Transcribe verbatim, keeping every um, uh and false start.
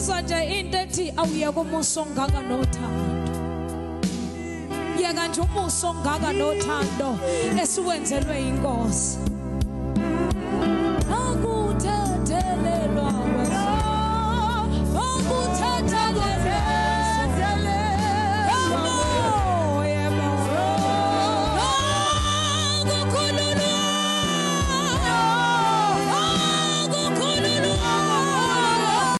ngizwa nje into ethi awuyeka umuso ongaka nothando. Yeka nje umuso ongaka nothando esiwenzelwe inkosi.